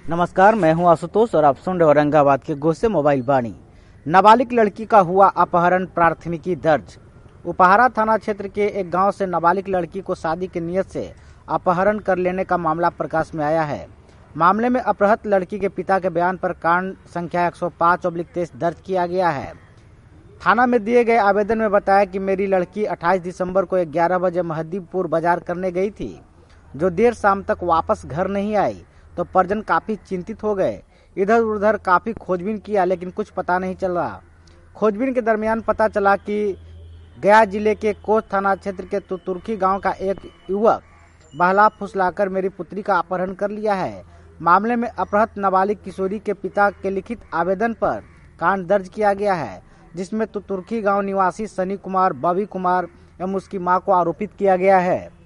नमस्कार, मैं हूं आशुतोष और आप सुन रहे औरंगाबाद के गोसे मोबाइल वाणी। नाबालिग लड़की का हुआ अपहरण, प्राथमिकी दर्ज। उपहारा थाना क्षेत्र के एक गांव से नाबालिग लड़की को शादी की नीयत से अपहरण कर लेने का मामला प्रकाश में आया है। मामले में अपहृत लड़की के पिता के बयान पर कांड संख्या 105/23 दर्ज किया गया है। थाना में दिए गए आवेदन में बताया कि मेरी लड़की 28 दिसंबर को 11 बजे महदीपुर बाजार करने गई थी, जो देर शाम तक वापस घर नहीं आई तो परिजन काफी चिंतित हो गए। इधर उधर काफी खोजबीन किया लेकिन कुछ पता नहीं चल रहा। खोजबीन के दरमियान पता चला कि गया जिले के कोच थाना क्षेत्र के तुर्की गांव का एक युवक बहला फुसलाकर मेरी पुत्री का अपहरण कर लिया है। मामले में अपहृत नाबालिग किशोरी के पिता के लिखित आवेदन पर कांड दर्ज किया गया है, जिसमें तुर्की गांव निवासी सनी कुमार, बॉबी कुमार एवं उसकी मां को आरोपित किया गया है।